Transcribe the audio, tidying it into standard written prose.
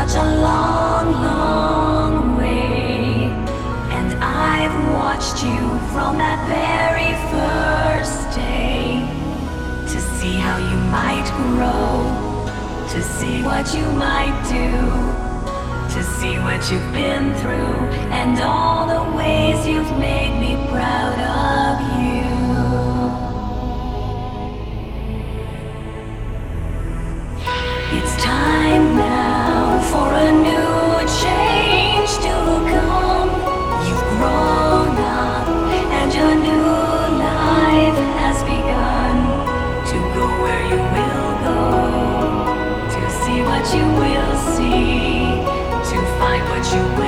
such a long, long way. And I've watched you from that very first day, to see how you might grow, to see what you might do, to see what you've been through, and all the ways you've made me proud of you. It's time now for a new change to come. You've grown up and your new life has begun. To go where you will go, to see what you will see, to find what you will